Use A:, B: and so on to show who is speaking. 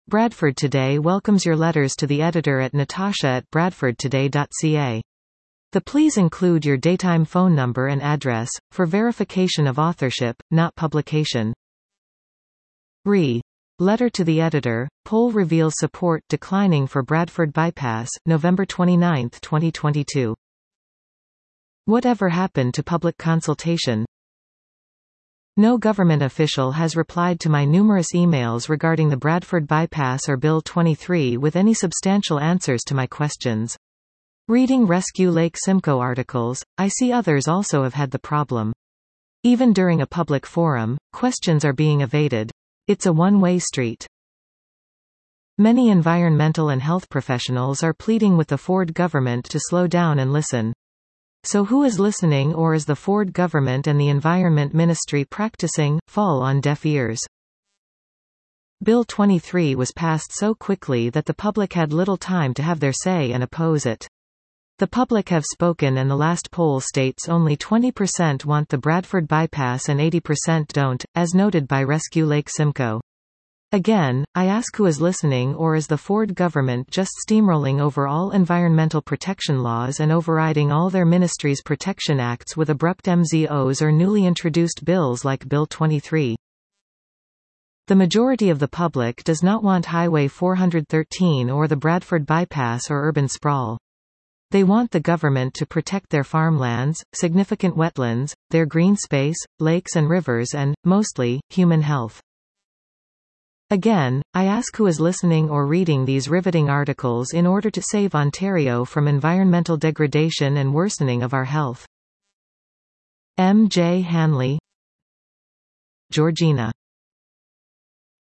A: Bradford Today welcomes your letters to the editor at natasha@bradfordtoday.ca. Please include your daytime phone number and address, for verification of authorship, not publication. Letter to the editor, poll reveals support declining for Bradford bypass, November 29, 2022. Whatever happened to public consultation? No government official has replied to my numerous emails regarding the Bradford bypass or Bill 23 with any substantial answers to my questions. Reading Rescue Lake Simcoe articles, I see others also have had the problem. Even during a public forum, questions are being evaded. It's a one-way street. Many environmental and health professionals are pleading with the Ford government to slow down and listen. So who is listening, or is the Ford government and the Environment Ministry practicing, fall on deaf ears? Bill 23 was passed so quickly that the public had little time to have their say and oppose it. The public have spoken, and the last poll states only 20% want the Bradford bypass and 80% don't, as noted by Rescue Lake Simcoe. Again, I ask who is listening, or is the Ford government just steamrolling over all environmental protection laws and overriding all their ministry's protection acts with abrupt MZOs or newly introduced bills like Bill 23? The majority of the public does not want Highway 413 or the Bradford bypass or urban sprawl. They want the government to protect their farmlands, significant wetlands, their green space, lakes and rivers and, mostly, human health. Again, I ask who is listening or reading these riveting articles in order to save Ontario from environmental degradation and worsening of our health. M. J. Hanley, Georgina.